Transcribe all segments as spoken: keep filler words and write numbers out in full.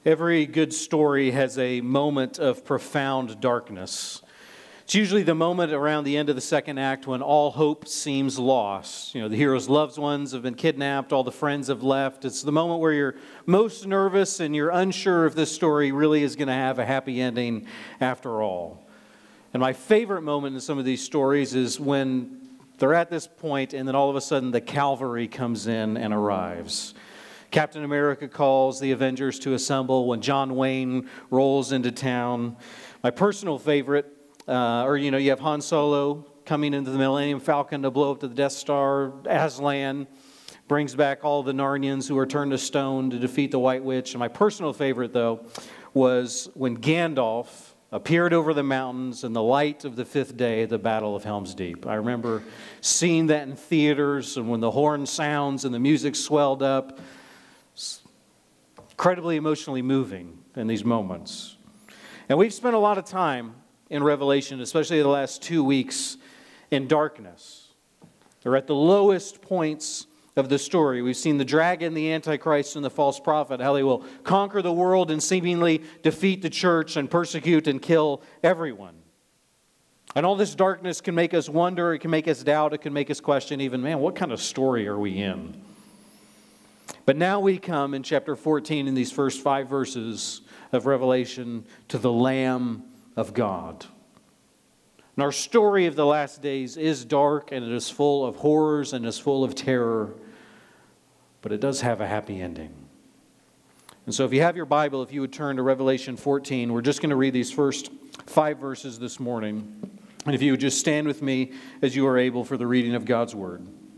Every good story has a moment of profound darkness. It's usually the moment around the end of the second act when all hope seems lost. You know, the hero's loved ones have been kidnapped, all the friends have left. It's the moment where you're most nervous and you're unsure if this story really is going to have a happy ending after all. And my favorite moment in some of these stories is when they're at this point and then all of a sudden the cavalry comes in and arrives. Captain America calls the Avengers to assemble when John Wayne rolls into town. My personal favorite, uh, or you know, you have Han Solo coming into the Millennium Falcon to blow up the Death Star. Aslan brings back all the Narnians who are turned to stone to defeat the White Witch. And my personal favorite, though, was when Gandalf appeared over the mountains in the light of the fifth day, the Battle of Helm's Deep. I remember seeing that in theaters, and when the horn sounds and the music swelled up. Incredibly emotionally moving in these moments. And we've spent a lot of time in Revelation, especially the last two weeks, in darkness. They're at the lowest points of the story. We've seen the dragon, the Antichrist, and the false prophet, how they will conquer the world and seemingly defeat the church and persecute and kill everyone. And all this darkness can make us wonder, it can make us doubt, it can make us question even, man, what kind of story are we in? But now we come in chapter fourteen, in these first five verses of Revelation, to the Lamb of God. And our story of the last days is dark, and it is full of horrors, and is full of terror, but it does have a happy ending. And so if you have your Bible, if you would turn to Revelation fourteen, we're just going to read these first five verses this morning. And if you would just stand with me as you are able for the reading of God's Word.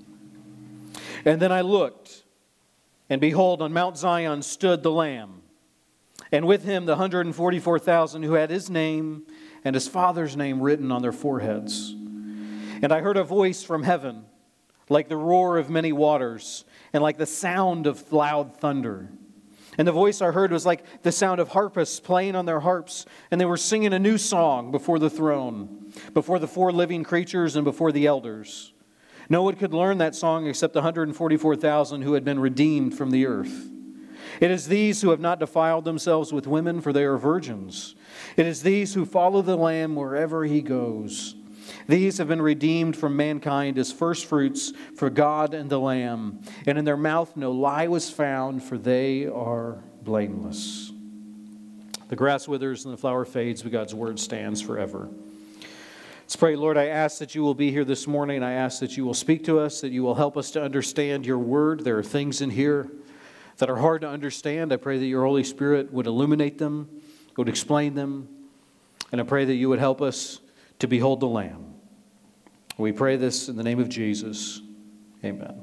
And then I looked, and behold, on Mount Zion stood the Lamb, and with him the one hundred forty-four thousand who had his name and his Father's name written on their foreheads. And I heard a voice from heaven, like the roar of many waters, and like the sound of loud thunder. And the voice I heard was like the sound of harpists playing on their harps, and they were singing a new song before the throne, before the four living creatures and before the elders. No one could learn that song except the one hundred forty-four thousand who had been redeemed from the earth. It is these who have not defiled themselves with women, for they are virgins. It is these who follow the Lamb wherever he goes. These have been redeemed from mankind as firstfruits for God and the Lamb. And in their mouth no lie was found, for they are blameless. The grass withers and the flower fades, but God's word stands forever. Let's pray. Lord, I ask that you will be here this morning. I ask that you will speak to us, that you will help us to understand your word. There are things in here that are hard to understand. I pray that your Holy Spirit would illuminate them, would explain them, and I pray that you would help us to behold the Lamb. We pray this in the name of Jesus. Amen.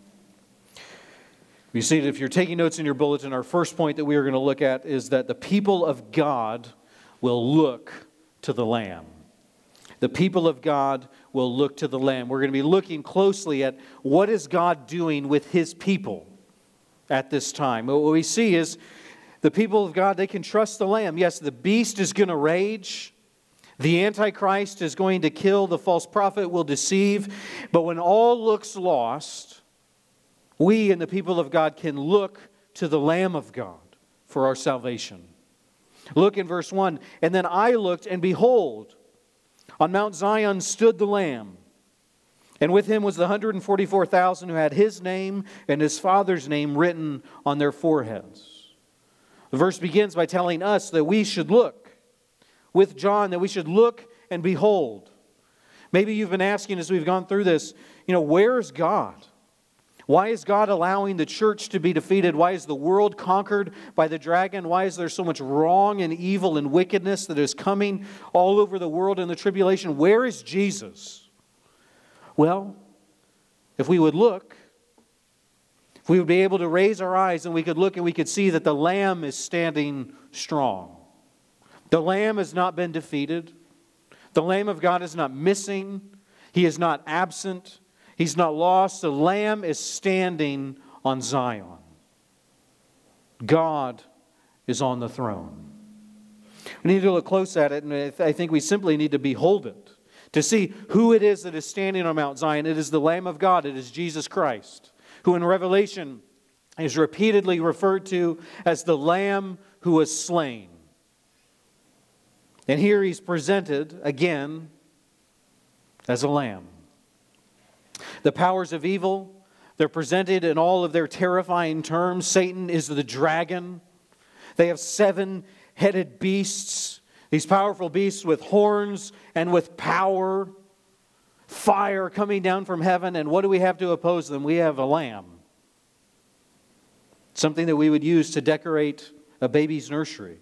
You see, if you're taking notes in your bulletin, our first point that we are going to look at is that the people of God will look to the Lamb. The people of God will look to the Lamb. We're going to be looking closely at what is God doing with his people at this time. What we see is the people of God, they can trust the Lamb. Yes, the beast is going to rage. The Antichrist is going to kill. The false prophet will deceive. But when all looks lost, we and the people of God can look to the Lamb of God for our salvation. Look in verse one. And then I looked, and behold, on Mount Zion stood the Lamb, and with him was the one hundred forty-four thousand who had his name and his Father's name written on their foreheads. The verse begins by telling us that we should look with John, that we should look and behold. Maybe you've been asking as we've gone through this, you know, where is God? Why is God allowing the church to be defeated? Why is the world conquered by the dragon? Why is there so much wrong and evil and wickedness that is coming all over the world in the tribulation? Where is Jesus? Well, if we would look, if we would be able to raise our eyes and we could look and we could see that the Lamb is standing strong. The Lamb has not been defeated. The Lamb of God is not missing. He is not absent. He's not lost. The Lamb is standing on Zion. God is on the throne. We need to look close at it, and I think we simply need to behold it, to see who it is that is standing on Mount Zion. It is the Lamb of God. It is Jesus Christ, who in Revelation is repeatedly referred to as the Lamb who was slain. And here he's presented again as a lamb. The powers of evil, they're presented in all of their terrifying terms. Satan is the dragon. They have seven-headed beasts, these powerful beasts with horns and with power, fire coming down from heaven. And what do we have to oppose them? We have a lamb. Something that we would use to decorate a baby's nursery.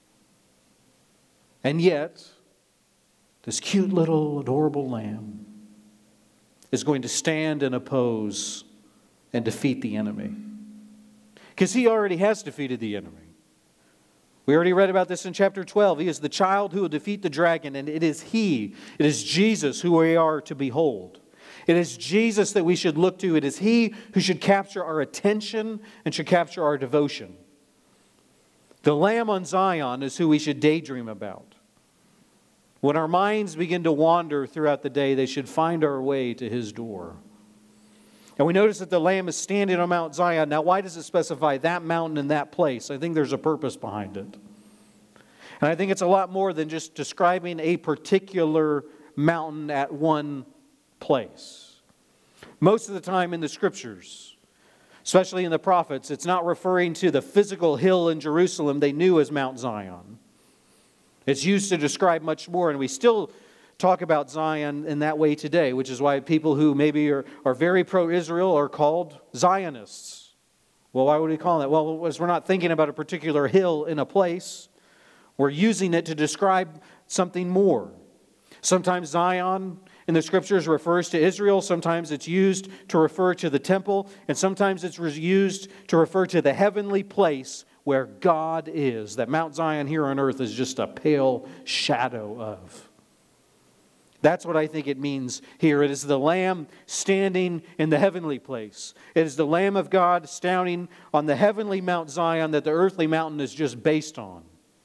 And yet, this cute little adorable lamb is going to stand and oppose and defeat the enemy. Because he already has defeated the enemy. We already read about this in chapter twelve. He is the child who will defeat the dragon, and it is he, it is Jesus who we are to behold. It is Jesus that we should look to. It is he who should capture our attention and should capture our devotion. The Lamb on Zion is who we should daydream about. When our minds begin to wander throughout the day, they should find our way to his door. And we notice that the Lamb is standing on Mount Zion. Now, why does it specify that mountain and that place? I think there's a purpose behind it. And I think it's a lot more than just describing a particular mountain at one place. Most of the time in the Scriptures, especially in the prophets, it's not referring to the physical hill in Jerusalem they knew as Mount Zion. It's used to describe much more, and we still talk about Zion in that way today, which is why people who maybe are, are very pro-Israel are called Zionists. Well, why would we call that? Well, we're not thinking about a particular hill in a place. We're using it to describe something more. Sometimes Zion in the Scriptures refers to Israel. Sometimes it's used to refer to the temple. And sometimes it's used to refer to the heavenly place where God is. That Mount Zion here on earth is just a pale shadow of. That's what I think it means here. It is the Lamb standing in the heavenly place. It is the Lamb of God standing on the heavenly Mount Zion that the earthly mountain is just based on.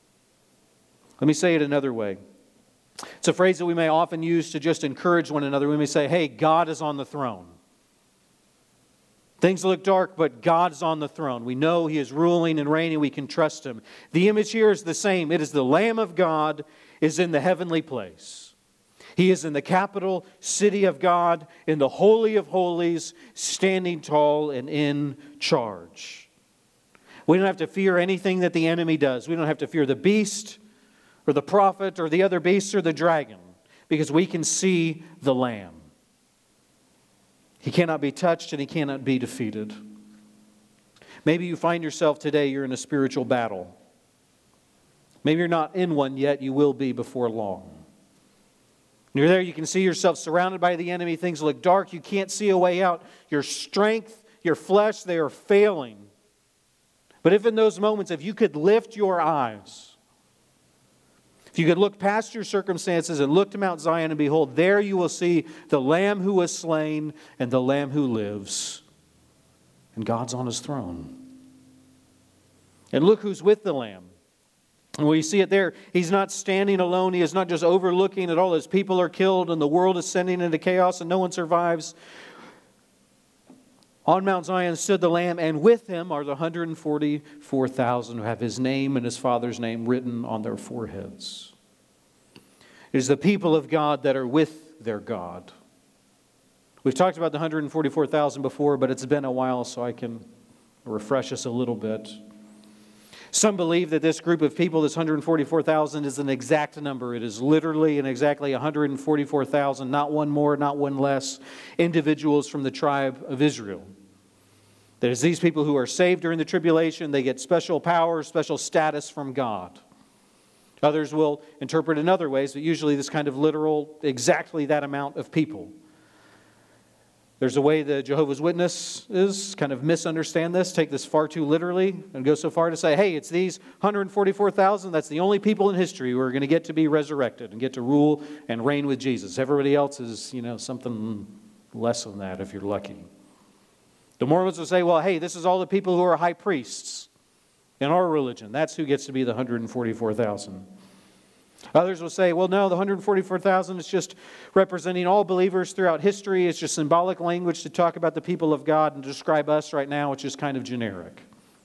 Let me say it another way. It's a phrase that we may often use to just encourage one another. We may say, hey, God is on the throne. Things look dark, but God is on the throne. We know He is ruling and reigning. We can trust Him. The image here is the same. It is the Lamb of God is in the heavenly place. He is in the capital city of God, in the Holy of Holies, standing tall and in charge. We don't have to fear anything that the enemy does. We don't have to fear the beast or the prophet or the other beasts or the dragon, because we can see the Lamb. He cannot be touched and He cannot be defeated. Maybe you find yourself today, you're in a spiritual battle. Maybe you're not in one yet, you will be before long. You're there, you can see yourself surrounded by the enemy. Things look dark, you can't see a way out. Your strength, your flesh, they are failing. But if in those moments, if you could lift your eyes, if you could look past your circumstances and look to Mount Zion and behold, there you will see the Lamb who was slain and the Lamb who lives. And God's on His throne. And look who's with the Lamb. And we see it there. He's not standing alone. He is not just overlooking at all as people are killed and the world is sending into chaos and no one survives. On Mount Zion stood the Lamb, and with Him are the one hundred forty-four thousand who have His name and His Father's name written on their foreheads. It is the people of God that are with their God. We've talked about the one hundred forty-four thousand before, but it's been a while, so I can refresh us a little bit. Some believe that this group of people, this one hundred forty-four thousand, is an exact number. It is literally and exactly one hundred forty-four thousand, not one more, not one less, individuals from the tribe of Israel. That is these people who are saved during the tribulation, they get special power, special status from God. Others will interpret in other ways, but usually this kind of literal, exactly that amount of people. There's a way the Jehovah's Witnesses kind of misunderstand this, take this far too literally, and go so far to say, hey, it's these one hundred forty-four thousand, that's the only people in history who are going to get to be resurrected and get to rule and reign with Jesus. Everybody else is, you know, something less than that if you're lucky. The Mormons will say, well, hey, this is all the people who are high priests in our religion. That's who gets to be the one hundred forty-four thousand. Others will say, well, no, the one hundred forty-four thousand is just representing all believers throughout history. It's just symbolic language to talk about the people of God and describe us right now, which is kind of generic.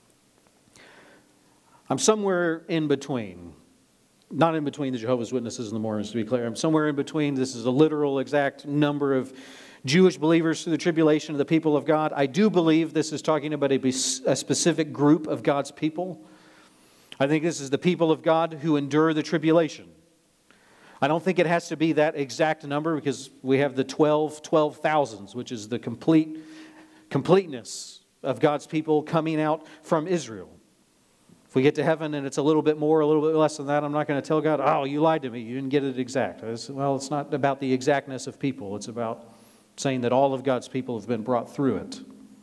I'm somewhere in between. Not in between the Jehovah's Witnesses and the Mormons, to be clear. I'm somewhere in between. This is a literal exact number of Jewish believers through the tribulation of the people of God. I do believe this is talking about a, a specific group of God's people. I think this is the people of God who endure the tribulation. I don't think it has to be that exact number because we have the twelve, twelve thousands, which is the complete completeness of God's people coming out from Israel. If we get to heaven and it's a little bit more, a little bit less than that, I'm not going to tell God, oh, you lied to me. You didn't get it exact. Said, well, it's not about the exactness of people. It's about saying that all of God's people have been brought through it.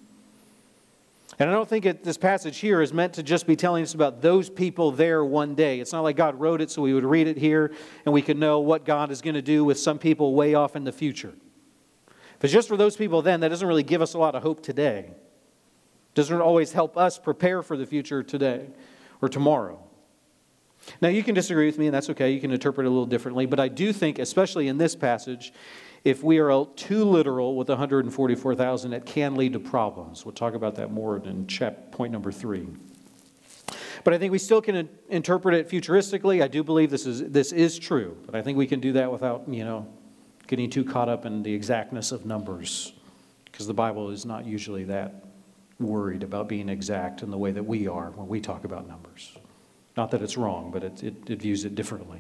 And I don't think it, this passage here is meant to just be telling us about those people there one day. It's not like God wrote it so we would read it here and we could know what God is going to do with some people way off in the future. If it's just for those people then, that doesn't really give us a lot of hope today. It doesn't always help us prepare for the future today or tomorrow. Now, you can disagree with me, and that's okay. You can interpret it a little differently. But I do think, especially in this passage, if we are too literal with one hundred forty-four thousand, it can lead to problems. We'll talk about that more in chap, point number three. But I think we still can interpret it futuristically. I do believe this is this is true. But I think we can do that without, you know, getting too caught up in the exactness of numbers. Because the Bible is not usually that worried about being exact in the way that we are when we talk about numbers. Not that it's wrong, but it, it, it views it differently.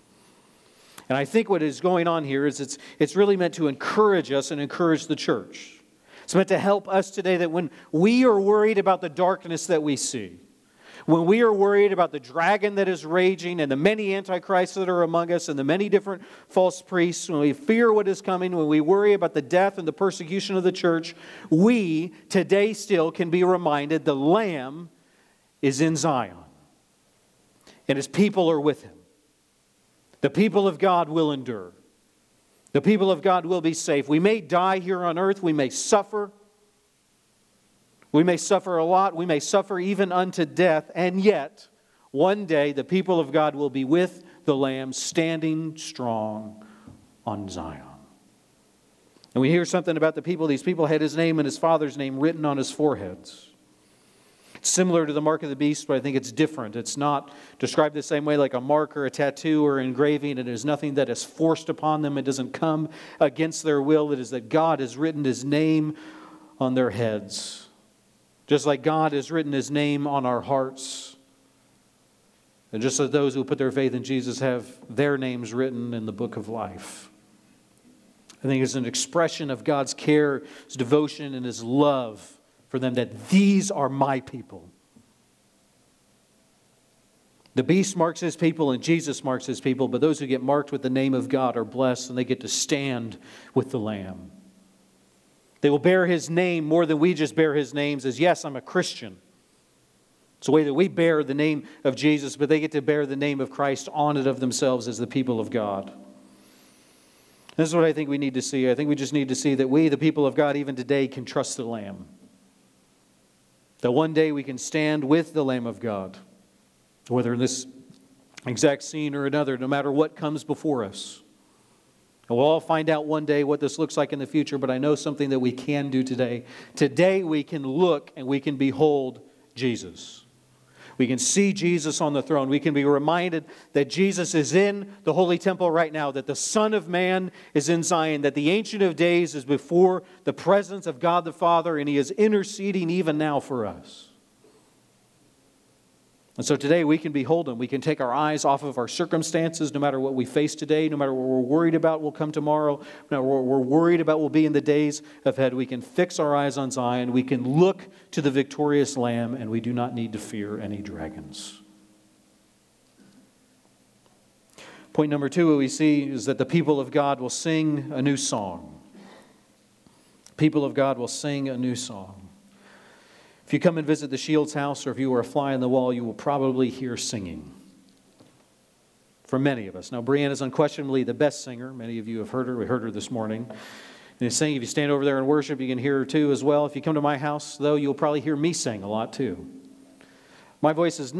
And I think what is going on here is it's, it's really meant to encourage us and encourage the church. It's meant to help us today that when we are worried about the darkness that we see, when we are worried about the dragon that is raging and the many antichrists that are among us and the many different false priests, when we fear what is coming, when we worry about the death and the persecution of the church, we today still can be reminded the Lamb is in Zion and His people are with Him. The people of God will endure. The people of God will be safe. We may die here on earth. We may suffer. We may suffer a lot. We may suffer even unto death. And yet, one day, the people of God will be with the Lamb, standing strong on Zion. And we hear something about the people. These people had His name and His Father's name written on His foreheads. It's similar to the mark of the beast, but I think it's different. It's not described the same way like a mark or a tattoo or engraving. It is nothing that is forced upon them. It doesn't come against their will. It is that God has written His name on their heads. Just like God has written His name on our hearts. And just as those who put their faith in Jesus have their names written in the book of life. I think it's an expression of God's care, His devotion, and His love for them that these are my people. The beast marks his people and Jesus marks His people, but those who get marked with the name of God are blessed and they get to stand with the Lamb. They will bear His name more than we just bear His names as, yes, I'm a Christian. It's the way that we bear the name of Jesus, but they get to bear the name of Christ on it of themselves as the people of God. This is what I think we need to see. I think we just need to see that we, the people of God, even today can trust the Lamb. That one day we can stand with the Lamb of God, whether in this exact scene or another, no matter what comes before us. And we'll all find out one day what this looks like in the future, but I know something that we can do today. Today we can look and we can behold Jesus. We can see Jesus on the throne. We can be reminded that Jesus is in the holy temple right now, that the Son of Man is in Zion, that the Ancient of Days is before the presence of God the Father, and He is interceding even now for us. And so today we can behold Him. We can take our eyes off of our circumstances, no matter what we face today, no matter what we're worried about will come tomorrow, no matter what we're worried about will be in the days ahead. We can fix our eyes on Zion. We can look to the victorious Lamb, and we do not need to fear any dragons. Point number two, what we see is that the people of God will sing a new song. People of God will sing a new song. If you come and visit the Shields house, or if you are a fly on the wall, you will probably hear singing. For many of us. Now, Brianna is unquestionably the best singer. Many of you have heard her. We heard her this morning. And singing, if you stand over there and worship, you can hear her too as well. If you come to my house, though, you'll probably hear me sing a lot too. My voice is not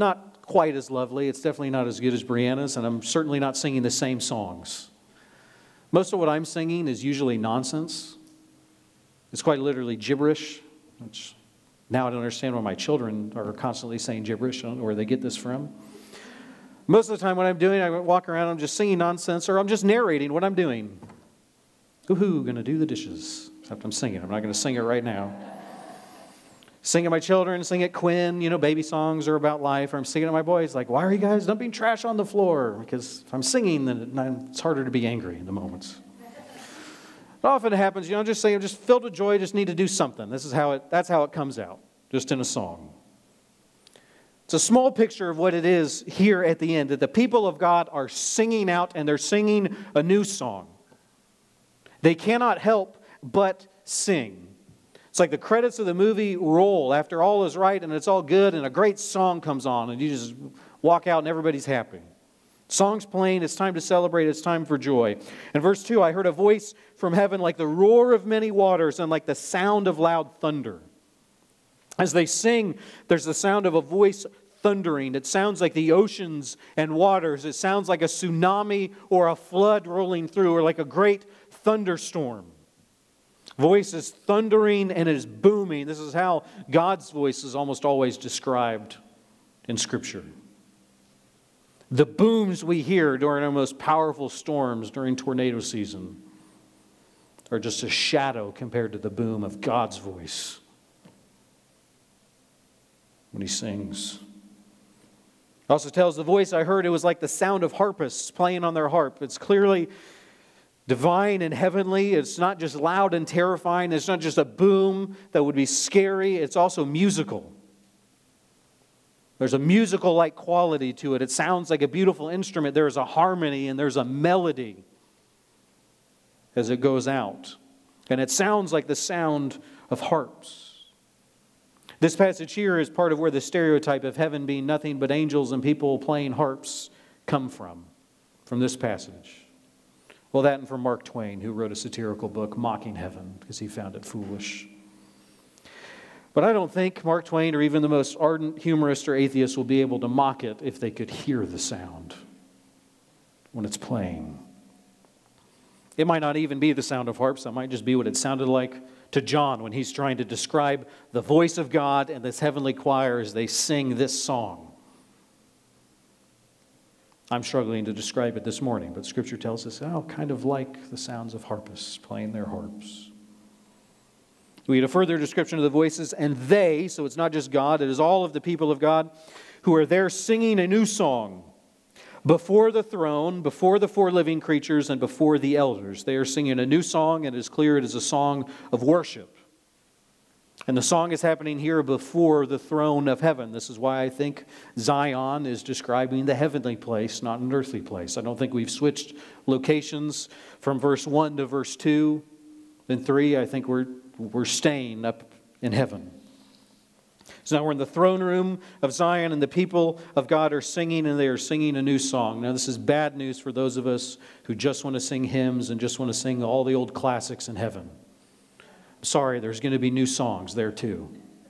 quite as lovely. It's definitely not as good as Brianna's, and I'm certainly not singing the same songs. Most of what I'm singing is usually nonsense. It's quite literally gibberish, which now I don't understand why my children are constantly saying gibberish. I don't know where they get this from. Most of the time what I'm doing, I walk around, I'm just singing nonsense, or I'm just narrating what I'm doing. Woohoo, going to do the dishes. Except I'm singing. I'm not going to sing it right now. Sing at my children, sing at Quinn, you know, baby songs are about life. Or I'm singing at my boys, like, why are you guys dumping trash on the floor? Because if I'm singing, then it's harder to be angry in the moments. It often happens, you know, just saying, I'm just filled with joy, just need to do something. This is how it, that's how it comes out, just in a song. It's a small picture of what it is here at the end, that the people of God are singing out and they're singing a new song. They cannot help but sing. It's like the credits of the movie roll after all is right and it's all good and a great song comes on and you just walk out and everybody's happy. Song's playing, it's time to celebrate, it's time for joy. In verse two, I heard a voice from heaven like the roar of many waters and like the sound of loud thunder. As they sing, there's the sound of a voice thundering. It sounds like the oceans and waters. It sounds like a tsunami or a flood rolling through, or like a great thunderstorm. Voice is thundering and it is booming. This is how God's voice is almost always described in Scripture. The booms we hear during our most powerful storms during tornado season are just a shadow compared to the boom of God's voice when He sings. It also tells the voice I heard, it was like the sound of harpists playing on their harp. It's clearly divine and heavenly. It's not just loud and terrifying. It's not just a boom that would be scary. It's also musical. There's a musical-like quality to it. It sounds like a beautiful instrument. There's a harmony and there's a melody as it goes out. And it sounds like the sound of harps. This passage here is part of where the stereotype of heaven being nothing but angels and people playing harps come from, from this passage. Well, that and from Mark Twain, who wrote a satirical book mocking heaven because he found it foolish. But I don't think Mark Twain or even the most ardent humorist or atheist will be able to mock it if they could hear the sound when it's playing. It might not even be the sound of harps. That might just be what it sounded like to John when he's trying to describe the voice of God and this heavenly choir as they sing this song. I'm struggling to describe it this morning, but Scripture tells us, oh, kind of like the sounds of harpists playing their harps. We get a further description of the voices, and they, so it's not just God, it is all of the people of God who are there singing a new song before the throne, before the four living creatures, and before the elders. They are singing a new song, and it is clear it is a song of worship. And the song is happening here before the throne of heaven. This is why I think Zion is describing the heavenly place, not an earthly place. I don't think we've switched locations from verse one to verse two and three. I think we're, we're staying up in heaven. So now we're in the throne room of Zion, and the people of God are singing, and they are singing a new song. Now this is bad news for those of us who just want to sing hymns and just want to sing all the old classics in heaven. Sorry, there's going to be new songs there too.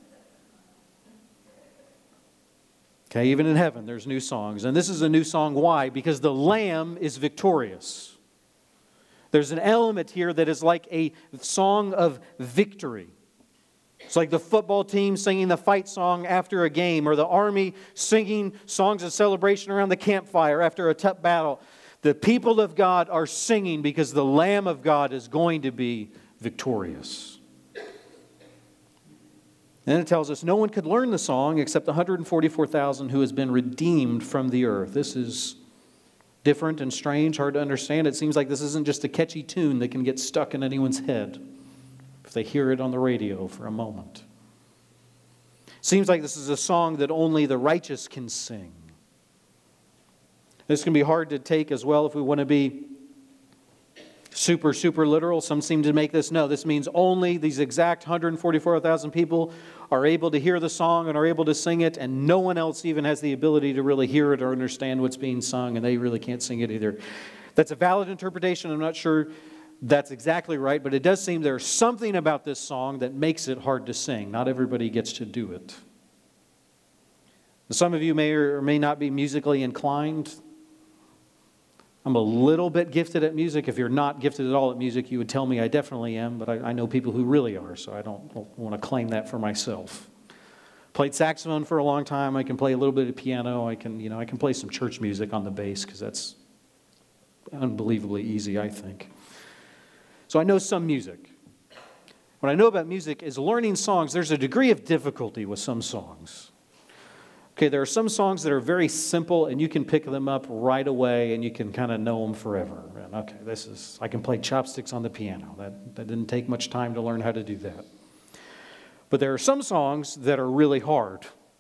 Okay, even in heaven there's new songs. And this is a new song. Why? Because the Lamb is victorious. There's an element here that is like a song of victory. It's like the football team singing the fight song after a game, or the army singing songs of celebration around the campfire after a tough battle. The people of God are singing because the Lamb of God is going to be victorious. Then it tells us no one could learn the song except the one hundred forty-four thousand who has been redeemed from the earth. This is different and strange, hard to understand. It seems like this isn't just a catchy tune that can get stuck in anyone's head if they hear it on the radio for a moment. It seems like this is a song that only the righteous can sing. This can be hard to take as well if we want to be super, super literal. Some seem to make this, no, this means only these exact one hundred forty-four thousand people are able to hear the song and are able to sing it, and no one else even has the ability to really hear it or understand what's being sung, and they really can't sing it either. That's a valid interpretation. I'm not sure that's exactly right, but it does seem there's something about this song that makes it hard to sing. Not everybody gets to do it. Some of you may or may not be musically inclined. I'm a little bit gifted at music. If you're not gifted at all at music, you would tell me I definitely am, but I, I know people who really are, so I don't, don't want to claim that for myself. Played saxophone for a long time. I can play a little bit of piano. I can, you know, I can play some church music on the bass because that's unbelievably easy, I think. So I know some music. What I know about music is learning songs. There's a degree of difficulty with some songs. Okay, there are some songs that are very simple and you can pick them up right away and you can kind of know them forever. And okay, this is, I can play chopsticks on the piano. That, that didn't take much time to learn how to do that. But there are some songs that are really hard.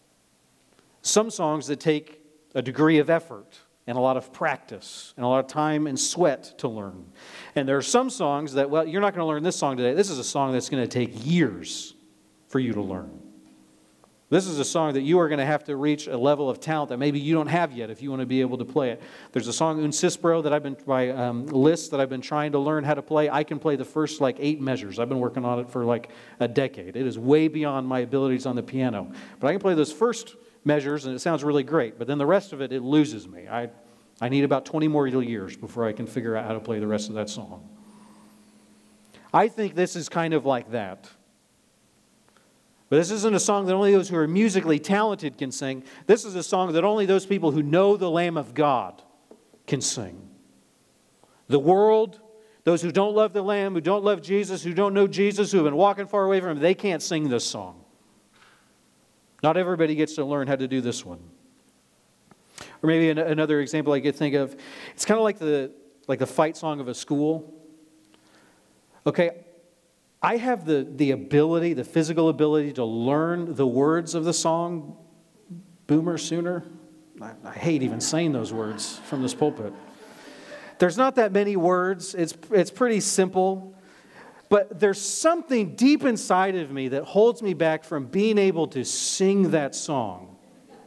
Some songs that take a degree of effort and a lot of practice and a lot of time and sweat to learn. And there are some songs that, well, you're not going to learn this song today. This is a song that's going to take years for you to learn. This is a song that you are going to have to reach a level of talent that maybe you don't have yet if you want to be able to play it. There's a song, Un Cispro, that I've been, by um, lists that I've been trying to learn how to play. I can play the first like eight measures. I've been working on it for like a decade. It is way beyond my abilities on the piano. But I can play those first measures and it sounds really great. But then the rest of it, it loses me. I, I need about twenty more years before I can figure out how to play the rest of that song. I think this is kind of like that. But this isn't a song that only those who are musically talented can sing. This is a song that only those people who know the Lamb of God can sing. The world, those who don't love the Lamb, who don't love Jesus, who don't know Jesus, who have been walking far away from Him, they can't sing this song. Not everybody gets to learn how to do this one. Or maybe another example I could think of, it's kind of like the, like the fight song of a school. Okay, I have the, the ability, the physical ability to learn the words of the song, Boomer Sooner. I, I hate even saying those words from this pulpit. There's not that many words. It's, it's pretty simple. But there's something deep inside of me that holds me back from being able to sing that song.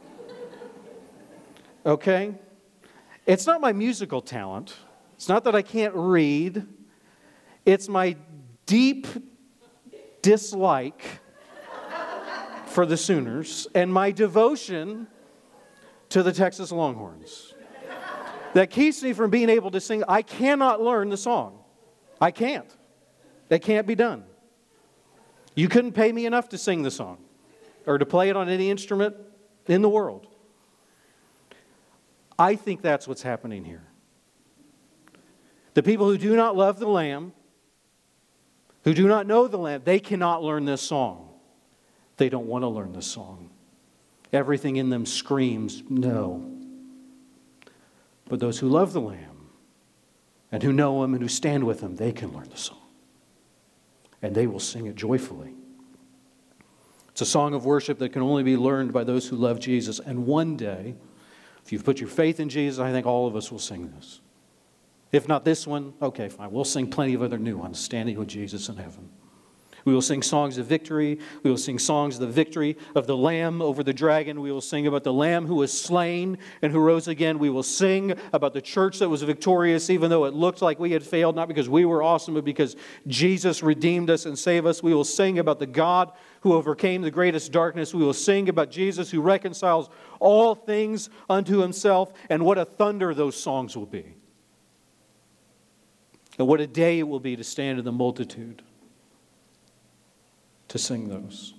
Okay? It's not my musical talent. It's not that I can't read. It's my deep dislike for the Sooners and my devotion to the Texas Longhorns that keeps me from being able to sing. I cannot learn the song. I can't. That can't be done. You couldn't pay me enough to sing the song or to play it on any instrument in the world. I think that's what's happening here. The people who do not love the Lamb, who do not know the Lamb, they cannot learn this song. They don't want to learn this song. Everything in them screams, no. But those who love the Lamb and who know Him and who stand with Him, they can learn the song. And they will sing it joyfully. It's a song of worship that can only be learned by those who love Jesus. And one day, if you've put your faith in Jesus, I think all of us will sing this. If not this one, okay, fine. We'll sing plenty of other new ones, standing with Jesus in heaven. We will sing songs of victory. We will sing songs of the victory of the Lamb over the dragon. We will sing about the Lamb who was slain and who rose again. We will sing about the church that was victorious, even though it looked like we had failed, not because we were awesome, but because Jesus redeemed us and saved us. We will sing about the God who overcame the greatest darkness. We will sing about Jesus who reconciles all things unto Himself. And what a thunder those songs will be. And what a day it will be to stand in the multitude to sing those.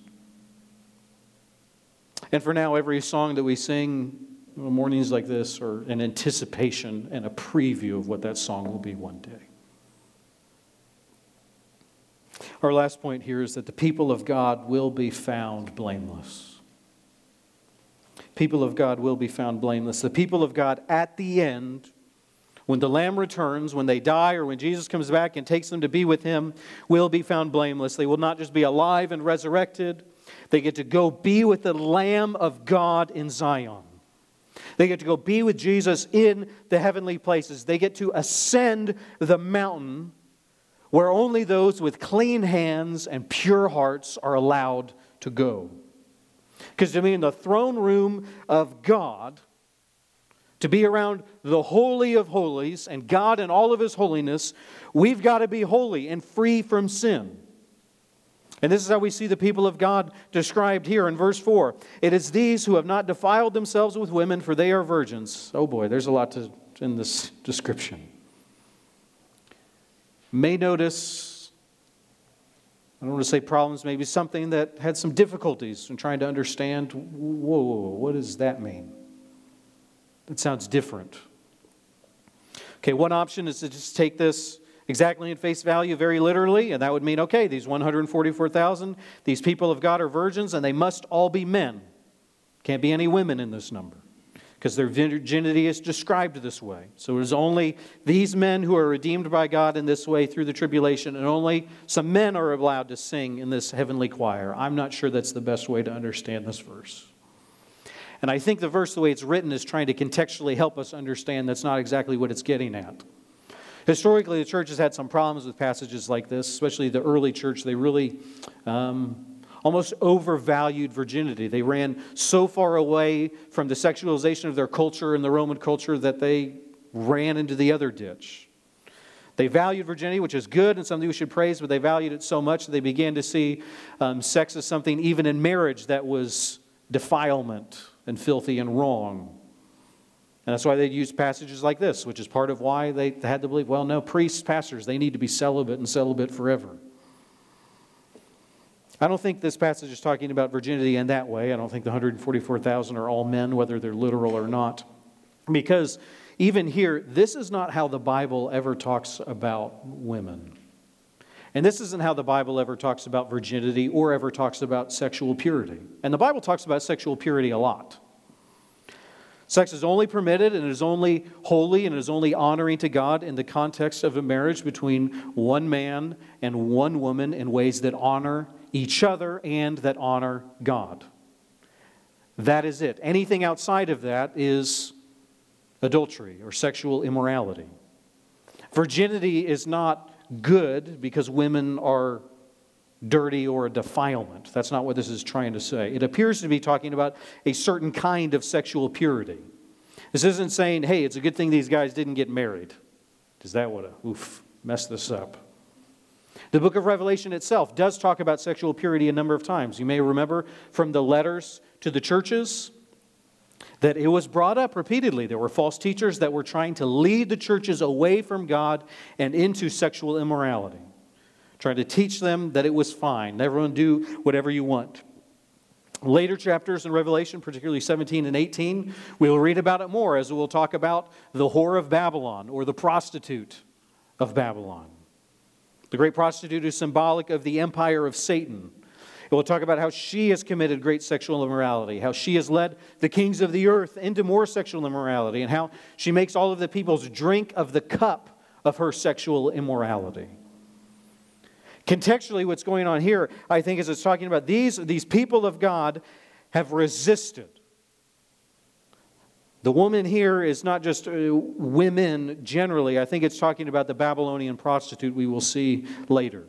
And for now, every song that we sing on mornings like this are an anticipation and a preview of what that song will be one day. Our last point here is that the people of God will be found blameless. People of God will be found blameless. The people of God at the end, when the Lamb returns, when they die, or when Jesus comes back and takes them to be with Him, will be found blameless. They will not just be alive and resurrected. They get to go be with the Lamb of God in Zion. They get to go be with Jesus in the heavenly places. They get to ascend the mountain where only those with clean hands and pure hearts are allowed to go. Because to be in the throne room of God, to be around the Holy of Holies and God in all of His holiness, we've got to be holy and free from sin. And this is how we see the people of God described here in verse four. It is these who have not defiled themselves with women, for they are virgins. Oh boy, there's a lot to, in this description. May notice, I don't want to say problems, maybe something that had some difficulties in trying to understand, whoa, what does that mean? That sounds different. Okay, one option is to just take this exactly in face value, very literally, and that would mean, okay, these one hundred forty-four thousand, these people of God are virgins, and they must all be men. Can't be any women in this number, because their virginity is described this way. So it is only these men who are redeemed by God in this way through the tribulation, and only some men are allowed to sing in this heavenly choir. I'm not sure that's the best way to understand this verse. And I think the verse, the way it's written, is trying to contextually help us understand that's not exactly what it's getting at. Historically, the church has had some problems with passages like this, especially the early church. They really um, almost overvalued virginity. They ran so far away from the sexualization of their culture and the Roman culture that they ran into the other ditch. They valued virginity, which is good and something we should praise, but they valued it so much that they began to see um, sex as something, even in marriage, that was defilement and filthy and wrong. And that's why they used passages like this, which is part of why they had to believe, well, no, priests, pastors, they need to be celibate and celibate forever. I don't think this passage is talking about virginity in that way. I don't think the one hundred forty-four thousand are all men, whether they're literal or not. Because even here, this is not how the Bible ever talks about women. And this isn't how the Bible ever talks about virginity or ever talks about sexual purity. And the Bible talks about sexual purity a lot. Sex is only permitted and it is only holy and it is only honoring to God in the context of a marriage between one man and one woman in ways that honor each other and that honor God. That is it. Anything outside of that is adultery or sexual immorality. Virginity is not good because women are dirty or a defilement. That's not what this is trying to say. It appears to be talking about a certain kind of sexual purity. This isn't saying, hey, it's a good thing these guys didn't get married. Because that would have, oof, messed this up. The book of Revelation itself does talk about sexual purity a number of times. You may remember from the letters to the churches that it was brought up repeatedly. There were false teachers that were trying to lead the churches away from God and into sexual immorality. Trying to teach them that it was fine. Everyone do whatever you want. Later chapters in Revelation, particularly seventeen and eighteen, we'll read about it more as we'll talk about the whore of Babylon or the prostitute of Babylon. The great prostitute is symbolic of the empire of Satan. It will talk about how she has committed great sexual immorality, how she has led the kings of the earth into more sexual immorality, and how she makes all of the peoples drink of the cup of her sexual immorality. Contextually, what's going on here, I think, is it's talking about these, these people of God have resisted. The woman here is not just uh, women generally. I think it's talking about the Babylonian prostitute we will see later.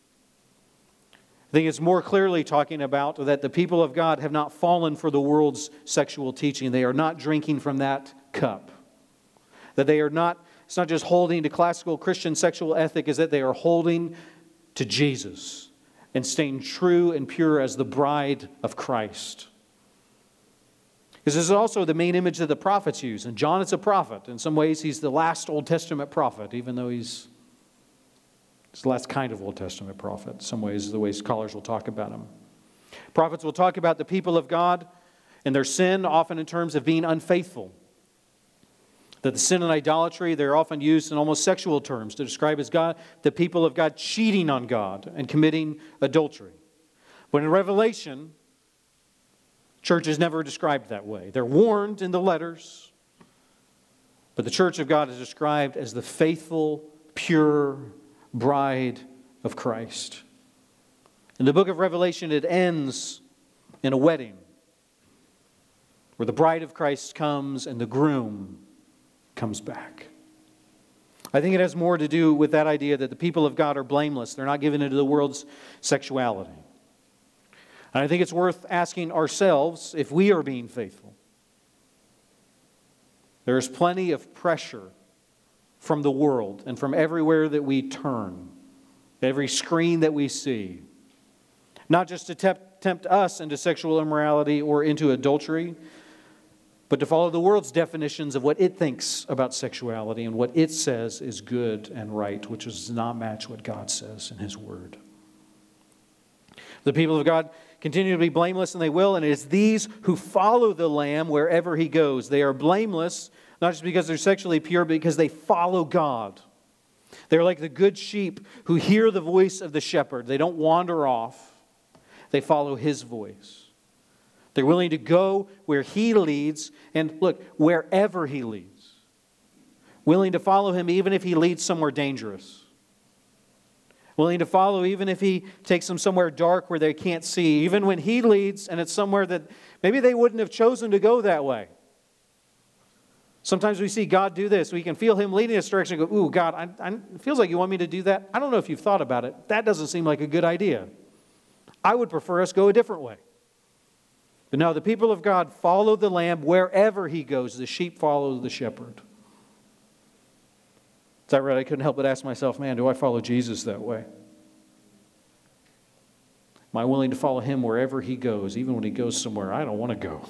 I think it's more clearly talking about that the people of God have not fallen for the world's sexual teaching. They are not drinking from that cup. That they are not, it's not just holding to classical Christian sexual ethic, is that they are holding to Jesus and staying true and pure as the bride of Christ. This is also the main image that the prophets use. And John is a prophet. In some ways, he's the last Old Testament prophet, even though he's, he's the last kind of Old Testament prophet. In some ways, the way scholars will talk about him. Prophets will talk about the people of God and their sin, often in terms of being unfaithful. That the sin and idolatry, they're often used in almost sexual terms to describe as God, the people of God cheating on God and committing adultery. But in Revelation, church is never described that way. They're warned in the letters, but the church of God is described as the faithful, pure bride of Christ. In the book of Revelation, it ends in a wedding where the bride of Christ comes and the groom comes back. I think it has more to do with that idea that the people of God are blameless. They're not given into the world's sexuality. And I think it's worth asking ourselves if we are being faithful. There is plenty of pressure from the world and from everywhere that we turn, every screen that we see, Not just to tempt, tempt us into sexual immorality or into adultery, but to follow the world's definitions of what it thinks about sexuality and what it says is good and right, which does not match what God says in His Word. The people of God continue to be blameless, and they will, and it is these who follow the Lamb wherever He goes. They are blameless, not just because they're sexually pure, but because they follow God. They're like the good sheep who hear the voice of the shepherd. They don't wander off. They follow His voice. They're willing to go where He leads, and look, wherever He leads. Willing to follow Him even if He leads somewhere dangerous. Willing to follow even if He takes them somewhere dark where they can't see. Even when He leads and it's somewhere that maybe they wouldn't have chosen to go that way. Sometimes we see God do this. We can feel Him leading us direction and go, ooh, God, I, I, it feels like you want me to do that. I don't know if you've thought about it. That doesn't seem like a good idea. I would prefer us go a different way. But no, the people of God follow the Lamb wherever He goes. The sheep follow the shepherd. Is that right? I couldn't help but ask myself, man, do I follow Jesus that way? Am I willing to follow Him wherever He goes, even when He goes somewhere I don't want to go?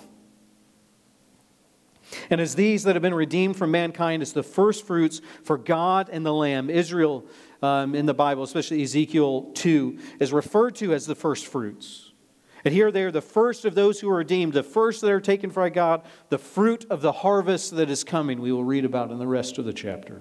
And as these that have been redeemed from mankind, as the first fruits for God and the Lamb, Israel um, in the Bible, especially Ezekiel two, is referred to as the first fruits. And here they are the first of those who are redeemed, the first that are taken by God, the fruit of the harvest that is coming, we will read about in the rest of the chapter.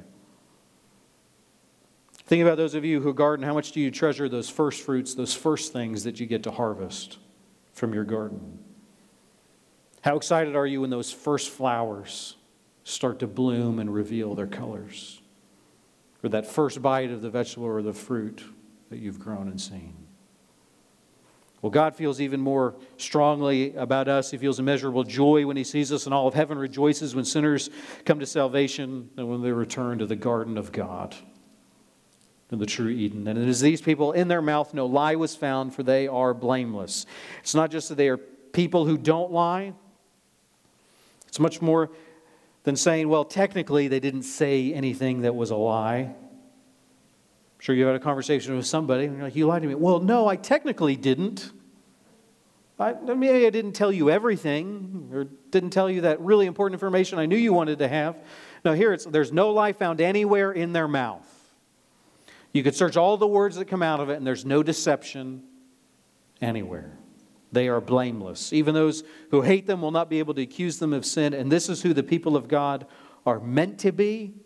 Think about those of you who garden. How much do you treasure those first fruits, those first things that you get to harvest from your garden? How excited are you when those first flowers start to bloom and reveal their colors? Or that first bite of the vegetable or the fruit that you've grown and seen? Well, God feels even more strongly about us. He feels immeasurable joy when He sees us, and all of heaven rejoices when sinners come to salvation and when they return to the garden of God, to the true Eden. And it is these people, in their mouth no lie was found, for they are blameless. It's not just that they are people who don't lie. It's much more than saying, well, technically they didn't say anything that was a lie. I'm sure you had a conversation with somebody, and you're like, you lied to me. Well, no, I technically didn't. I, maybe I didn't tell you everything, or didn't tell you that really important information I knew you wanted to have. No, here it's there's no lie found anywhere in their mouth. You could search all the words that come out of it, and there's no deception anywhere. They are blameless. Even those who hate them will not be able to accuse them of sin. And this is who the people of God are meant to be.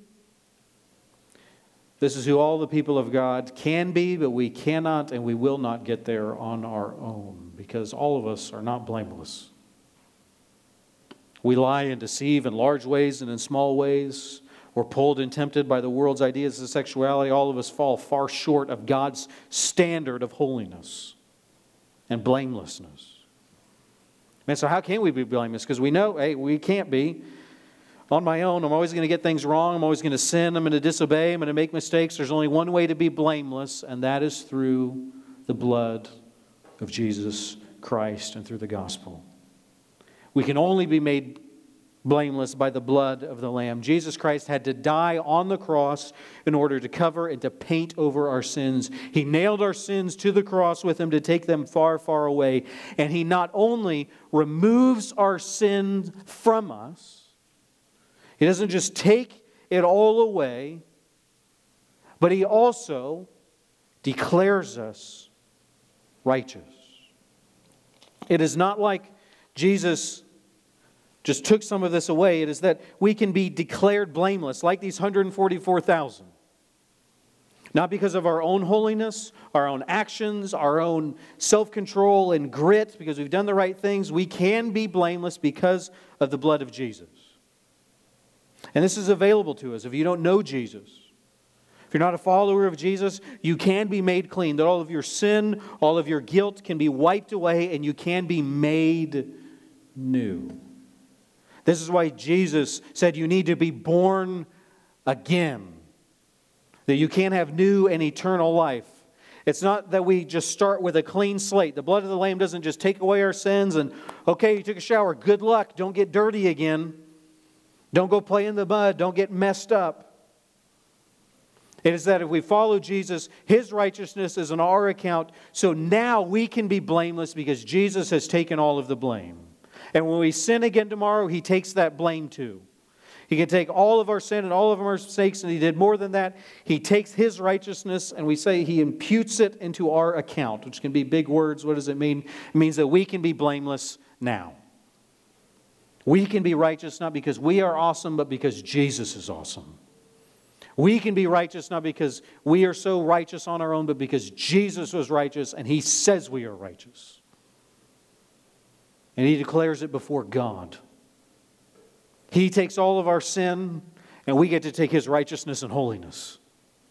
This is who all the people of God can be, but we cannot and we will not get there on our own, because all of us are not blameless. We lie and deceive in large ways and in small ways. We're pulled and tempted by the world's ideas of sexuality. All of us fall far short of God's standard of holiness and blamelessness. Man, so how can we be blameless? Because we know, hey, we can't be. On my own, I'm always going to get things wrong. I'm always going to sin. I'm going to disobey. I'm going to make mistakes. There's only one way to be blameless, and that is through the blood of Jesus Christ and through the gospel. We can only be made blameless by the blood of the Lamb. Jesus Christ had to die on the cross in order to cover and to paint over our sins. He nailed our sins to the cross with Him to take them far, far away. And He not only removes our sin from us, He doesn't just take it all away, but He also declares us righteous. It is not like Jesus just took some of this away. It is that we can be declared blameless, like these one hundred forty-four thousand. Not because of our own holiness, our own actions, our own self-control and grit, because we've done the right things. We can be blameless because of the blood of Jesus. And this is available to us if you don't know Jesus. If you're not a follower of Jesus, you can be made clean. That all of your sin, all of your guilt can be wiped away, and you can be made new. This is why Jesus said you need to be born again. That you can't have new and eternal life. It's not that we just start with a clean slate. The blood of the Lamb doesn't just take away our sins and, okay, you took a shower, good luck, don't get dirty again. Don't go play in the mud, don't get messed up. It is that if we follow Jesus, His righteousness is on our account. So now we can be blameless because Jesus has taken all of the blame. And when we sin again tomorrow, He takes that blame too. He can take all of our sin and all of our mistakes, and He did more than that. He takes His righteousness, and we say He imputes it into our account, which can be big words. What does it mean? It means that we can be blameless now. We can be righteous not because we are awesome, but because Jesus is awesome. We can be righteous not because we are so righteous on our own, but because Jesus was righteous and He says we are righteous. And He declares it before God. He takes all of our sin and we get to take His righteousness and holiness.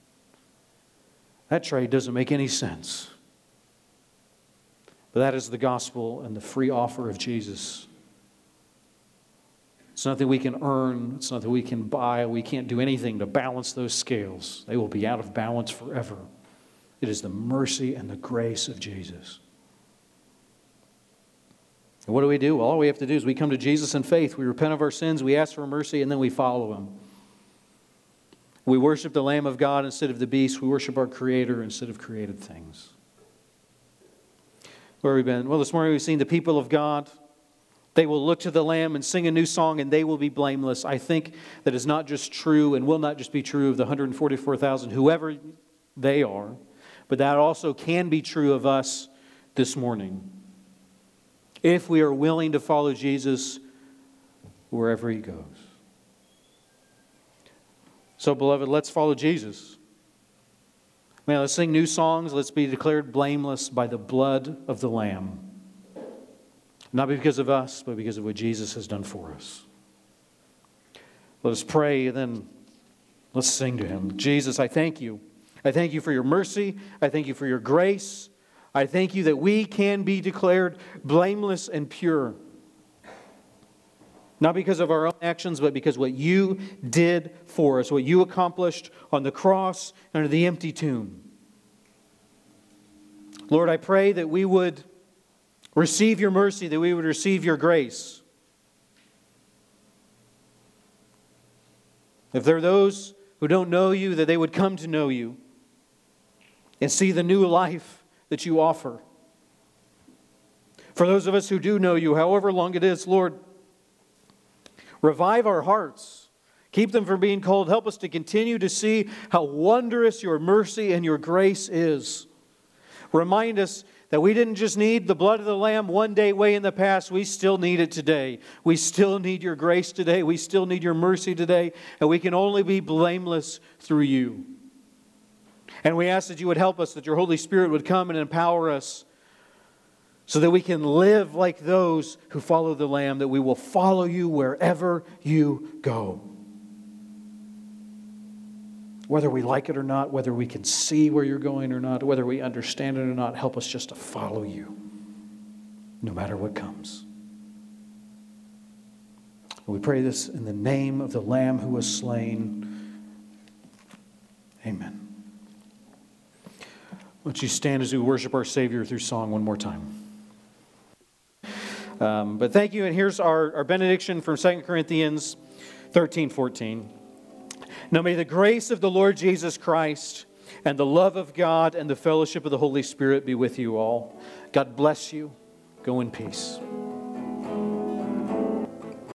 That trade doesn't make any sense. But that is the gospel and the free offer of Jesus. It's nothing we can earn. It's nothing we can buy. We can't do anything to balance those scales. They will be out of balance forever. It is the mercy and the grace of Jesus. And what do we do? Well, all we have to do is we come to Jesus in faith. We repent of our sins. We ask for mercy, and then we follow Him. We worship the Lamb of God instead of the beast. We worship our Creator instead of created things. Where have we been? Well, this morning we've seen the people of God. They will look to the Lamb and sing a new song, and they will be blameless. I think that is not just true and will not just be true of the one hundred forty-four thousand, whoever they are, but that also can be true of us this morning. If we are willing to follow Jesus wherever He goes. So, beloved, let's follow Jesus. Man, let's sing new songs. Let's be declared blameless by the blood of the Lamb. Not because of us, but because of what Jesus has done for us. Let us pray, and then let's sing to Him. Jesus, I thank You. I thank You for Your mercy. I thank You for Your grace. I thank You that we can be declared blameless and pure. Not because of our own actions, but because what You did for us, what You accomplished on the cross and the empty tomb. Lord, I pray that we would receive Your mercy, that we would receive Your grace. If there are those who don't know You, that they would come to know You and see the new life that You offer. For those of us who do know You, however long it is, Lord, revive our hearts. Keep them from being cold. Help us to continue to see how wondrous Your mercy and Your grace is. Remind us that we didn't just need the blood of the Lamb one day way in the past. We still need it today. We still need Your grace today. We still need Your mercy today. And we can only be blameless through You. And we ask that You would help us, that Your Holy Spirit would come and empower us so that we can live like those who follow the Lamb, that we will follow You wherever You go. Whether we like it or not, whether we can see where You're going or not, whether we understand it or not, help us just to follow You, no matter what comes. And we pray this in the name of the Lamb who was slain. Amen. Won't you stand as we worship our Savior through song one more time? Um, but thank you, and here's our, our benediction from Second Corinthians thirteen fourteen. Now may the grace of the Lord Jesus Christ and the love of God and the fellowship of the Holy Spirit be with you all. God bless you. Go in peace.